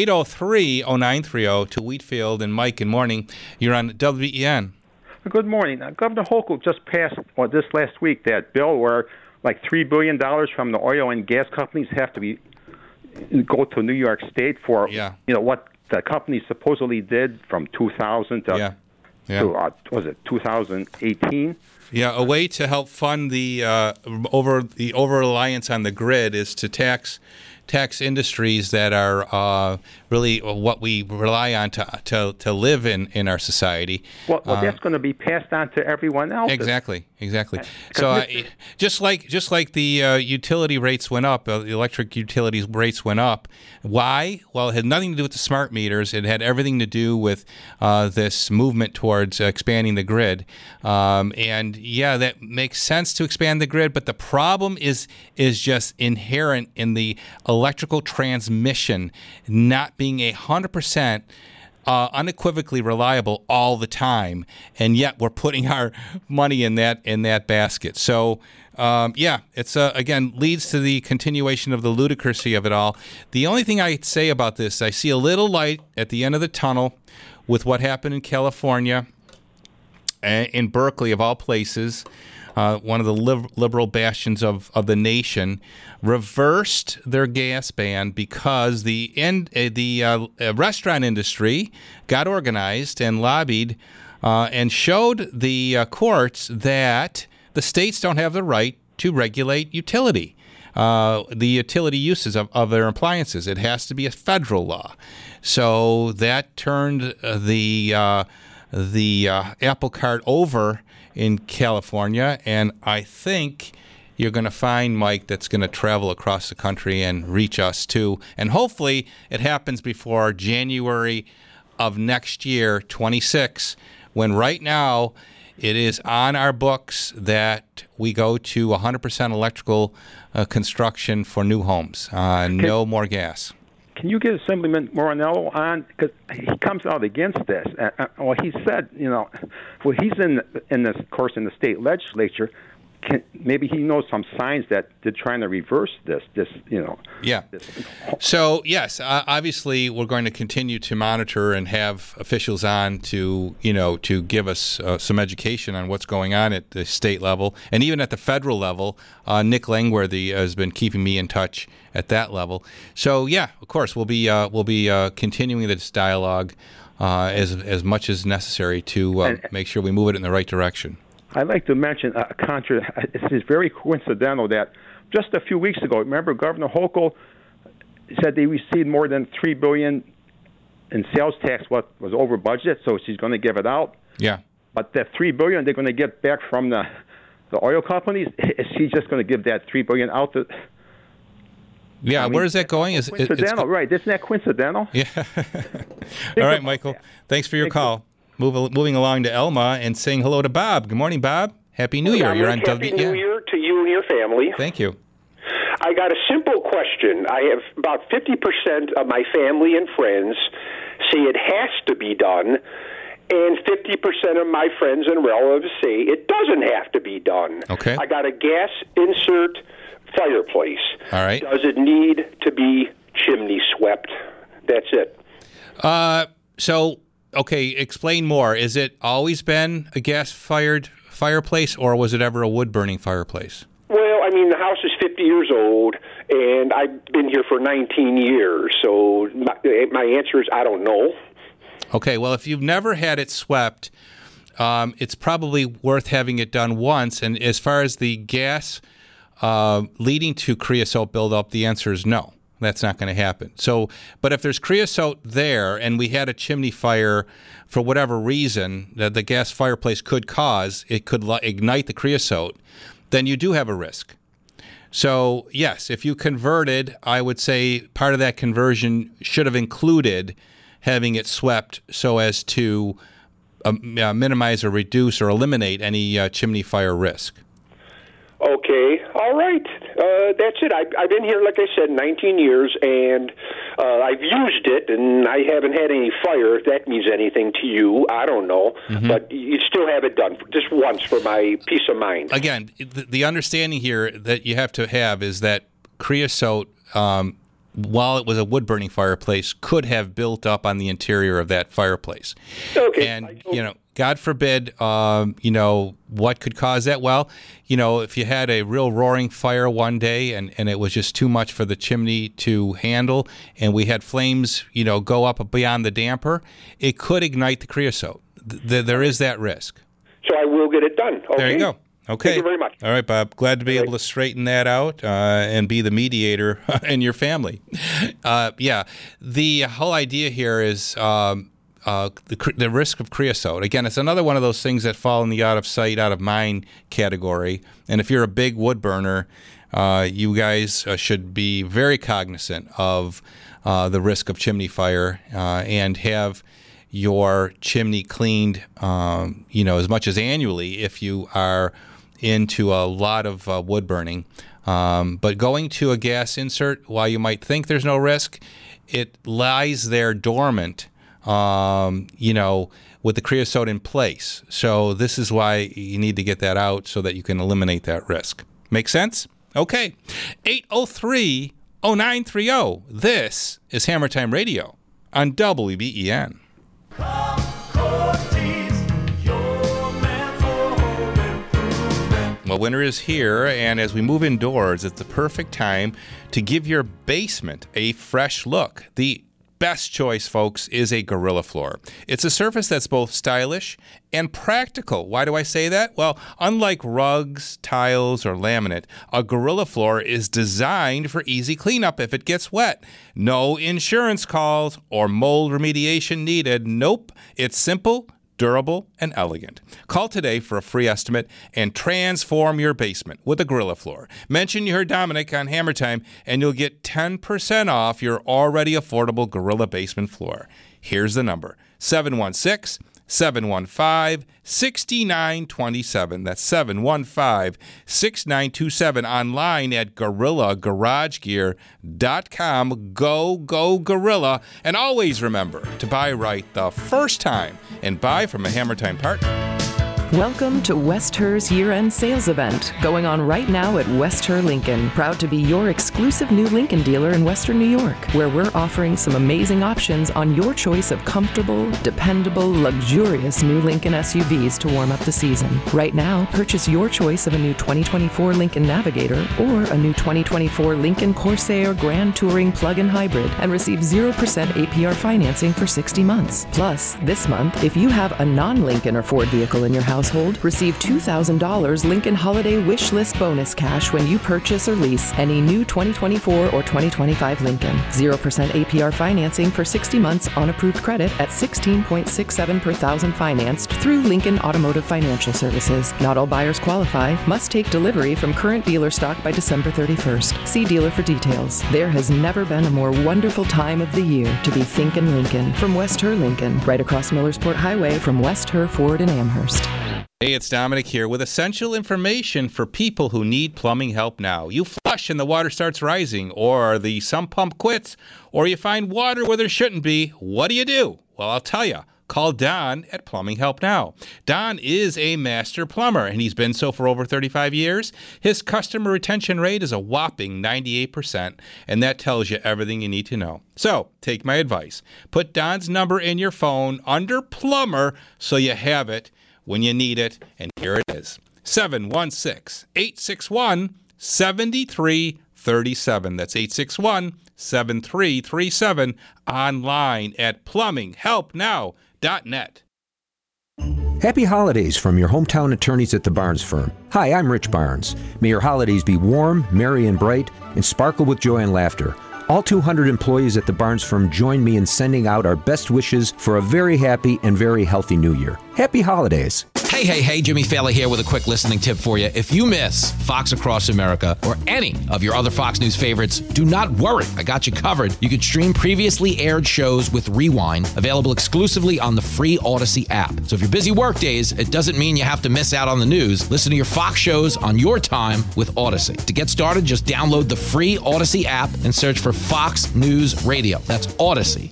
Speaker 6: 803-0930 to Wheatfield. And Mike, good morning. You're on WBEN.
Speaker 16: Good morning. Governor Hochul just passed this last week that bill where like $3 billion from the oil and gas companies have to go to New York State for what the company supposedly did from 2000 to was it 2018?
Speaker 6: Yeah, a way to help fund the over-reliance on the grid is to tax industries that are really what we rely on to live in our society.
Speaker 16: Well, that's going to be passed on to everyone else.
Speaker 6: Exactly. So just like the utility rates went up, the electric utilities rates went up. Why? Well, it had nothing to do with the smart meters. It had everything to do with this movement towards expanding the grid. And yeah, that makes sense to expand the grid, but the problem is just inherent in the electrical transmission not being 100% unequivocally reliable all the time, and yet we're putting our money in that basket. So it's again leads to the continuation of the ludicrousy of it all. The only thing I'd say about this, I see a little light at the end of the tunnel with what happened in California, in Berkeley of all places. One of the liberal bastions of the nation, reversed their gas ban because the restaurant industry got organized and lobbied and showed the courts that the states don't have the right to regulate the utility uses of their appliances. It has to be a federal law. So that turned the apple cart over in California, and I think you're going to find, Mike, that's going to travel across the country and reach us too. And hopefully it happens before January of next year, 26, when right now it is on our books that we go to 100% electrical construction for new homes. No more gas.
Speaker 16: Can you get Assemblyman Morinello on? Because he comes out against this. He said, he's in the state legislature. maybe he knows some signs that they're trying to reverse this.
Speaker 6: Yeah. So, yes, obviously we're going to continue to monitor and have officials on to give us some education on what's going on at the state level and even at the federal level. Nick Langworthy has been keeping me in touch at that level. So, yeah, of course, we'll be continuing this dialogue as much as necessary to make sure we move it in the right direction.
Speaker 16: I'd like to mention this is very coincidental that just a few weeks ago, remember Governor Hochul said they received more than $3 billion in sales tax, what was over budget, so she's going to give it out.
Speaker 6: Yeah.
Speaker 16: But that $3 billion they're going to get back from the oil companies, is she just going to give that $3 billion out to?
Speaker 6: Yeah, where is that going?
Speaker 16: Is coincidental, right? Isn't that coincidental?
Speaker 6: Yeah. All right, Michael. Thanks for your call. Moving along to Elma and saying hello to Bob. Good morning, Bob. Happy New Year. You're on
Speaker 17: Happy New Year to you and your family.
Speaker 6: Thank you.
Speaker 17: I got a simple question. I have about 50% of my family and friends say it has to be done, and 50% of my friends and relatives say it doesn't have to be done.
Speaker 6: Okay.
Speaker 17: I got a gas insert fireplace.
Speaker 6: All right.
Speaker 17: Does it need to be chimney swept? That's it.
Speaker 6: Okay, explain more. Is it always been a gas-fired fireplace, or was it ever a wood-burning fireplace?
Speaker 17: Well, I mean, the house is 50 years old, and I've been here for 19 years, so my answer is I don't know.
Speaker 6: Okay, well, if you've never had it swept, it's probably worth having it done once, and as far as the gas leading to creosote buildup, the answer is no. That's not going to happen. So, but if there's creosote there and we had a chimney fire for whatever reason that the gas fireplace could cause, it could ignite the creosote, then you do have a risk. So, yes, if you converted, I would say part of that conversion should have included having it swept so as to minimize or reduce or eliminate any chimney fire risk.
Speaker 17: Okay, all right. That's it. I've been here, like I said, 19 years, and I've used it, and I haven't had any fire. If that means anything to you, I don't know. Mm-hmm. But you still have it done just once for my peace of mind.
Speaker 6: Again, the understanding here that you have to have is that creosote, while it was a wood-burning fireplace, could have built up on the interior of that fireplace.
Speaker 17: Okay.
Speaker 6: And, God forbid, what could cause that? Well, if you had a real roaring fire one day and it was just too much for the chimney to handle and we had flames, go up beyond the damper, it could ignite the creosote. There is that risk.
Speaker 17: So I will get it done. Okay.
Speaker 6: There you go. Okay.
Speaker 17: Thank you very much.
Speaker 6: All right, Bob. Glad to be able to straighten that out and be the mediator in your family. The whole idea here is the risk of creosote. Again, it's another one of those things that fall in the out of sight, out of mind category. And if you're a big wood burner, you guys should be very cognizant of the risk of chimney fire and have your chimney cleaned, as much as annually if you are into a lot of wood burning. But going to a gas insert, while you might think there's no risk, it lies there dormant, with the creosote in place. So this is why you need to get that out so that you can eliminate that risk. Make sense? Okay. 803-0930. This is Hammer Time Radio on WBEN. Well, winter is here, and as we move indoors, it's the perfect time to give your basement a fresh look. The best choice, folks, is a Gorilla floor. It's a surface that's both stylish and practical. Why do I say that? Well, unlike rugs, tiles, or laminate, a Gorilla floor is designed for easy cleanup if it gets wet. No insurance calls or mold remediation needed. Nope. It's simple, durable, and elegant. Call today for a free estimate and transform your basement with a Gorilla floor. Mention you heard Dominic on Hammer Time, and you'll get 10% off your already affordable Gorilla basement floor. Here's the number, 716-715-6927. That's 715-6927. Online at GorillaGarageGear.com. Go Gorilla. And always remember to buy right the first time and buy from a Hammer Time partner.
Speaker 14: Welcome to West Her's year-end sales event, going on right now at West Her Lincoln. Proud to be your exclusive new Lincoln dealer in Western New York, where we're offering some amazing options on your choice of comfortable, dependable, luxurious new Lincoln SUVs to warm up the season. Right now, purchase your choice of a new 2024 Lincoln Navigator or a new 2024 Lincoln Corsair Grand Touring Plug-in Hybrid and receive 0% APR financing for 60 months. Plus, this month, if you have a non-Lincoln or Ford vehicle in your household, receive $2,000 Lincoln Holiday Wish List bonus cash when you purchase or lease any new 2024 or 2025 Lincoln. 0% APR financing for 60 months on approved credit at 16.67 per thousand financed through Lincoln Automotive Financial Services. Not all buyers qualify. Must take delivery from current dealer stock by December 31st. See dealer for details. There has never been a more wonderful time of the year to be thinking Lincoln. From West Her Lincoln, right across Millersport Highway from West Her Ford in Amherst.
Speaker 6: Hey, it's Dominic here with essential information for people who need plumbing help now. You flush and the water starts rising, or the sump pump quits, or you find water where there shouldn't be. What do? Well, I'll tell you. Call Don at Plumbing Help Now. Don is a master plumber, and he's been so for over 35 years. His customer retention rate is a whopping 98%, and that tells you everything you need to know. So, take my advice. Put Don's number in your phone under plumber so you have it when you need it, and here it is. 716-861-7337. That's 861-7337. Online at plumbinghelpnow.net.
Speaker 18: Happy holidays from your hometown attorneys at the Barnes Firm. Hi, I'm Rich Barnes. May your holidays be warm, merry, and bright, and sparkle with joy and laughter. All 200 employees at the Barnes Firm join me in sending out our best wishes for a very happy and very healthy new year. Happy holidays.
Speaker 19: Hey, Jimmy Fallon here with a quick listening tip for you. If you miss Fox Across America or any of your other Fox News favorites, do not worry. I got you covered. You can stream previously aired shows with Rewind, available exclusively on the free Odyssey app. So if you're busy work days, it doesn't mean you have to miss out on the news. Listen to your Fox shows on your time with Odyssey. To get started, just download the free Odyssey app and search for Fox News Radio. That's Odyssey,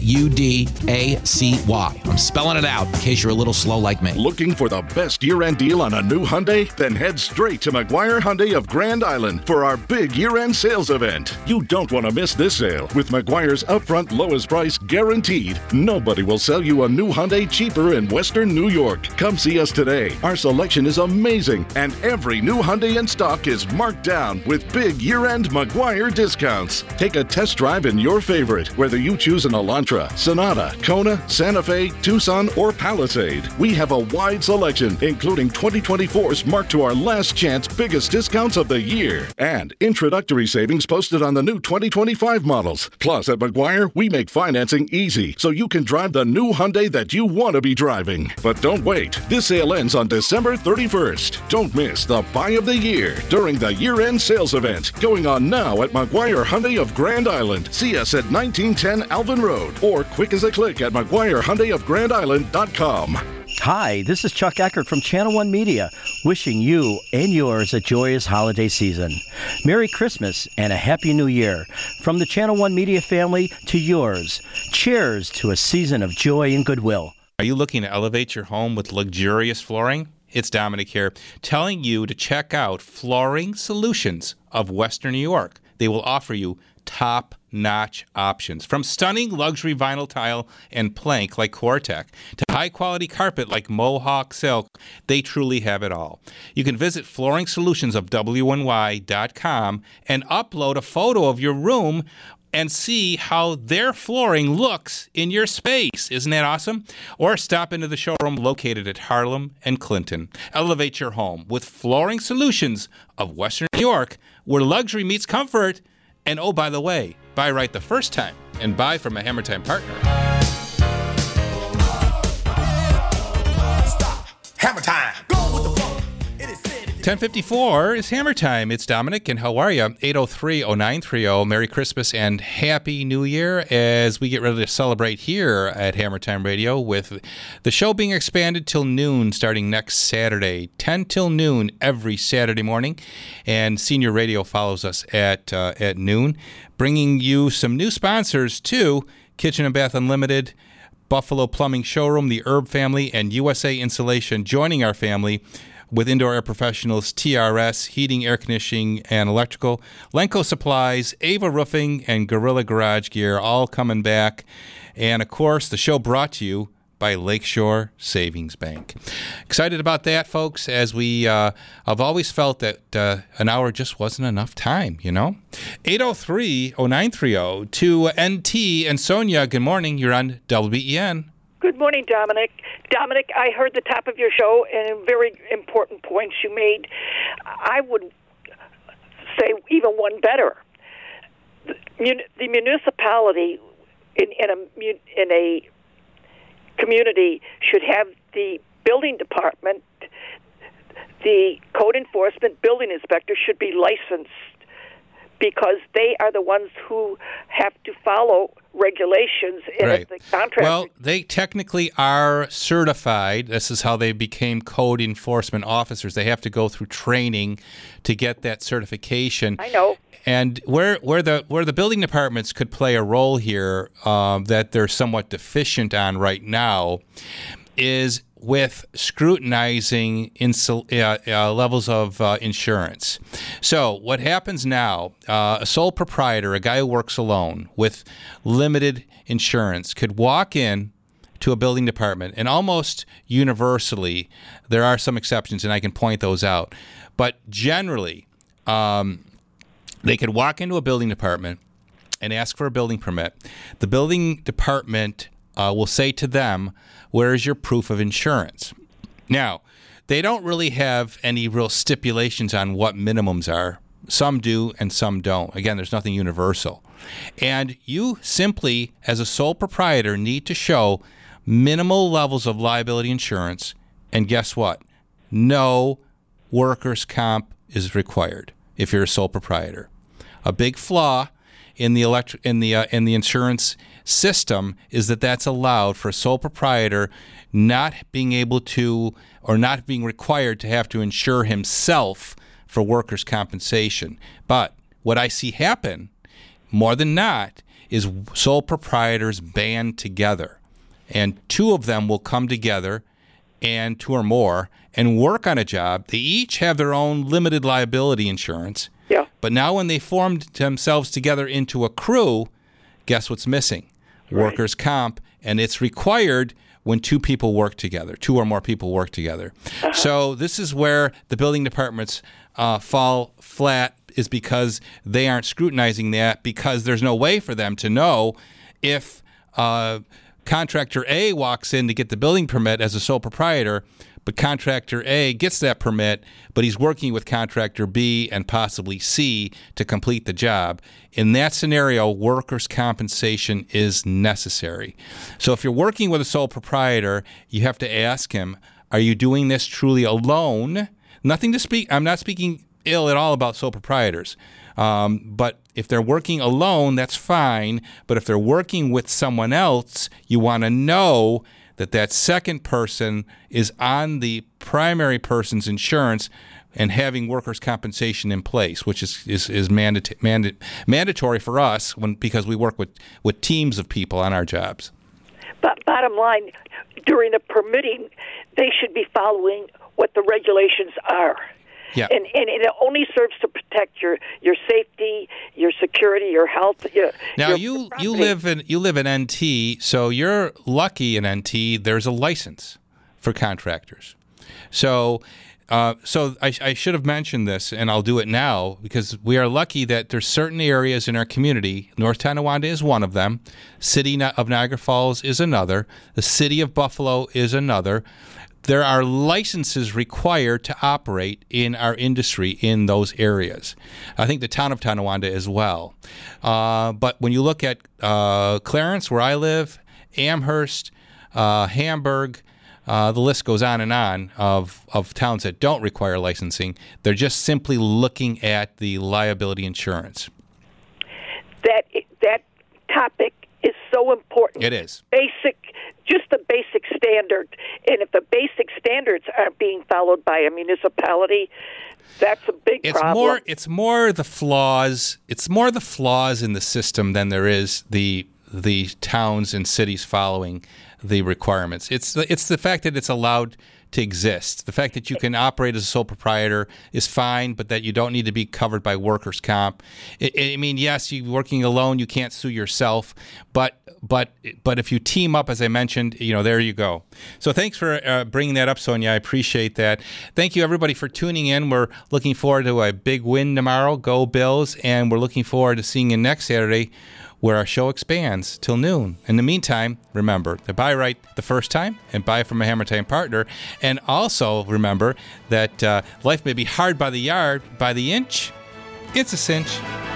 Speaker 19: A-U-D-A-C-Y. I'm spelling it out in case you're a little slow like me.
Speaker 20: Looking for the best year-end deal on a new Hyundai? Then head straight to McGuire Hyundai of Grand Island for our big year-end sales event. You don't want to miss this sale. With McGuire's upfront lowest price guaranteed, nobody will sell you a new Hyundai cheaper in Western New York. Come see us today. Our selection is amazing, and every new Hyundai in stock is marked down with big year-end McGuire discounts. Take a test drive in your favorite, whether you choose an Elantra, Sonata, Kona, Santa Fe, Tucson, or Palisade. We have a wide selection, including 2024s marked to our last chance biggest discounts of the year, and introductory savings posted on the new 2025 models. Plus, at McGuire, we make financing easy, so you can drive the new Hyundai that you want to be driving. But don't wait. This sale ends on December 31st. Don't miss the buy of the year during the year-end sales event going on now at McGuire Hyundai of Grand Island. See us at 1910 Alvin Road, or quick as a click at McGuireHyundaiofGrandIsland.com.
Speaker 21: Hi, this is Chuck Eckert from Channel One Media, wishing you and yours a joyous holiday season. Merry Christmas and a Happy New Year. From the Channel One Media family to yours. Cheers to a season of joy and goodwill.
Speaker 6: Are you looking to elevate your home with luxurious flooring? It's Dominic here, telling you to check out Flooring Solutions of Western New York. They will offer you top-notch options, from stunning luxury vinyl tile and plank like Cortec to high-quality carpet like Mohawk Silk. They truly have it all. You can visit Flooring Solutions of WNY.com and upload a photo of your room and see how their flooring looks in your space. Isn't that awesome? Or stop into the showroom located at Harlem and Clinton. Elevate your home with Flooring Solutions of Western New York, where luxury meets comfort. And oh, by the way, buy right the first time and buy from a Hammer Time partner.
Speaker 15: Stop. Hammer Time. Go with the flow. It is
Speaker 6: 10:54 is Hammer Time. It's Dominic, and how are you? 803-0930. Merry Christmas and Happy New Year as we get ready to celebrate here at Hammer Time Radio with the show being expanded till noon starting next Saturday, 10 till noon every Saturday morning. And Senior Radio follows us at noon, bringing you some new sponsors too. Kitchen and Bath Unlimited, Buffalo Plumbing Showroom, the Herb family, and USA Insulation joining our family with Indoor Air Professionals, TRS, Heating, Air Conditioning, and Electrical, Lenco Supplies, Ava Roofing, and Gorilla Garage Gear, all coming back. And, of course, the show brought to you by Lakeshore Savings Bank. Excited about that, folks, as we I've always felt that an hour just wasn't enough time, 803-0930 to NT and Sonia. Good morning. You're on WBEN.
Speaker 1: Good morning, Dominic. Dominic, I heard the top of your show and very important points you made. I would say even one better. The municipality in a community should have the building department, the code enforcement building inspector should be licensed because they are the ones who have to follow regulations. And
Speaker 6: right.
Speaker 1: If the contractor...
Speaker 6: Well, they technically are certified. This is how they became code enforcement officers. They have to go through training to get that certification.
Speaker 1: I know.
Speaker 6: And where the building departments could play a role here that they're somewhat deficient on right now is with scrutinizing levels of insurance. So what happens now, a sole proprietor, a guy who works alone with limited insurance, could walk in to a building department, and almost universally, there are some exceptions, and I can point those out, but generally, they could walk into a building department and ask for a building permit. The building department will say to them, where is your proof of insurance? Now, they don't really have any real stipulations on what minimums are. Some do and some don't. Again, there's nothing universal. And you simply, as a sole proprietor, need to show minimal levels of liability insurance. And guess what? No workers' comp is required if you're a sole proprietor. A big flaw in the insurance system is that that's allowed for a sole proprietor not being able to or not being required to have to insure himself for workers' compensation. But what I see happen more than not is sole proprietors band together, and two of them will come together, and two or more, and work on a job. They each have their own limited liability insurance.
Speaker 1: Yeah.
Speaker 6: But now when they formed themselves together into a crew, guess what's missing? Right. Workers' comp, and it's required when two people work together, two or more people work together. Uh-huh. So this is where the building departments fall flat, is because they aren't scrutinizing that, because there's no way for them to know if contractor A walks in to get the building permit as a sole proprietor, but contractor A gets that permit, but he's working with contractor B and possibly C to complete the job. In that scenario, workers' compensation is necessary. So if you're working with a sole proprietor, you have to ask him, are you doing this truly alone? I'm not speaking ill at all about sole proprietors. But if they're working alone, that's fine. But if they're working with someone else, you want to know that second person is on the primary person's insurance and having workers' compensation in place, which is mandatory for us because we work with teams of people on our jobs.
Speaker 1: But bottom line, during the permitting, they should be following what the regulations are.
Speaker 6: Yeah.
Speaker 1: And it only serves to protect your safety, your security, your health.
Speaker 6: Now you live in NT, so you're lucky in NT. There's a license for contractors. So I should have mentioned this, and I'll do it now because we are lucky that there's certain areas in our community. North Tonawanda is one of them. City of Niagara Falls is another. The City of Buffalo is another. There are licenses required to operate in our industry in those areas. I think the town of Tonawanda as well. But when you look at Clarence, where I live, Amherst, Hamburg, the list goes on and on of towns that don't require licensing. They're just simply looking at the liability insurance.
Speaker 1: That topic is so important.
Speaker 6: It is.
Speaker 1: Just the basic standard. And if the basic standards aren't being followed by a municipality, that's a big problem.
Speaker 6: It's more the flaws in the system than there is the the towns and cities following the requirements. It's the fact that it's allowed to exist. The fact that you can operate as a sole proprietor is fine, but that you don't need to be covered by workers' comp. I mean, yes, you're working alone, you can't sue yourself, but if you team up, as I mentioned, there you go. So thanks for bringing that up, Sonia. I appreciate that. Thank you, everybody, for tuning in. We're looking forward to a big win tomorrow. Go Bills, and we're looking forward to seeing you next Saturday, where our show expands till noon. In the meantime, remember to buy right the first time and buy from a Hammer Time partner. And also remember that life may be hard by the yard, by the inch, it's a cinch.